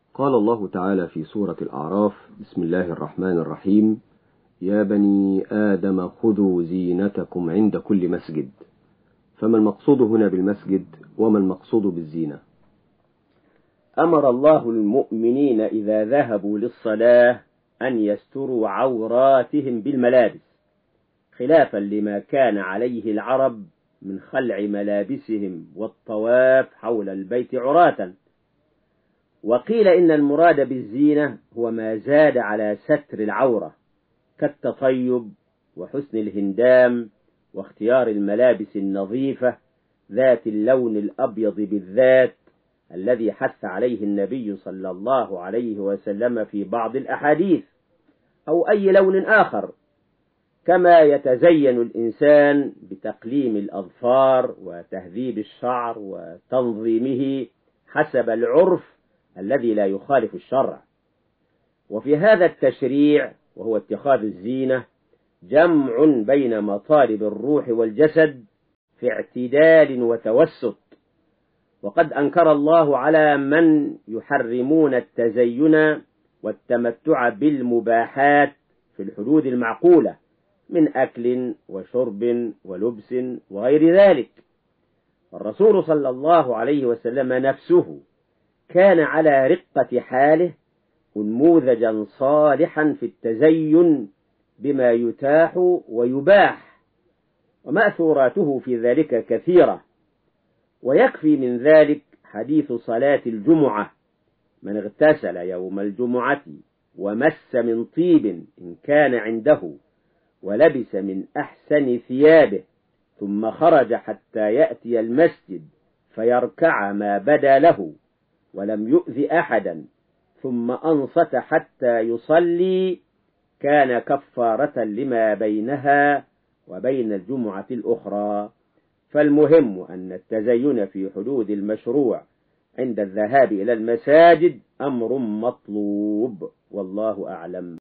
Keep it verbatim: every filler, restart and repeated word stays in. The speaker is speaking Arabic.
قال الله تعالى في سورة الأعراف: بسم الله الرحمن الرحيم: يا بني آدم خذوا زينتكم عند كل مسجد. فما المقصود هنا بالمسجد وما المقصود بالزينة؟ أمر الله المؤمنين إذا ذهبوا للصلاة أن يستروا عوراتهم بالملابس، خلافا لما كان عليه العرب من خلع ملابسهم والطواف حول البيت عراة. وقيل إن المراد بالزينة هو ما زاد على ستر العورة كالتطيب وحسن الهندام واختيار الملابس النظيفة ذات اللون الأبيض بالذات الذي حث عليه النبي صلى الله عليه وسلم في بعض الأحاديث، أو أي لون آخر، كما يتزين الإنسان بتقليم الأظفار وتهذيب الشعر وتنظيمه حسب العرف الذي لا يخالف الشرع. وفي هذا التشريع وهو اتخاذ الزينة جمع بين مطالب الروح والجسد في اعتدال وتوسط. وقد أنكر الله على من يحرمون التزين والتمتع بالمباحات في الحدود المعقولة من أكل وشرب ولبس وغير ذلك. الرسول صلى الله عليه وسلم نفسه كان على رقة حاله نموذجا صالحا في التزين بما يتاح ويباح، ومأثوراته في ذلك كثيرة. ويكفي من ذلك حديث صلاة الجمعة: من اغتسل يوم الجمعة ومس من طيب إن كان عنده ولبس من أحسن ثيابه ثم خرج حتى يأتي المسجد فيركع ما بدا له ولم يؤذ أحدا ثم أنصت حتى يصلي كان كفارة لما بينها وبين الجمعة الأخرى. فالمهم أن التزين في حدود المشروع عند الذهاب إلى المساجد أمر مطلوب، والله أعلم.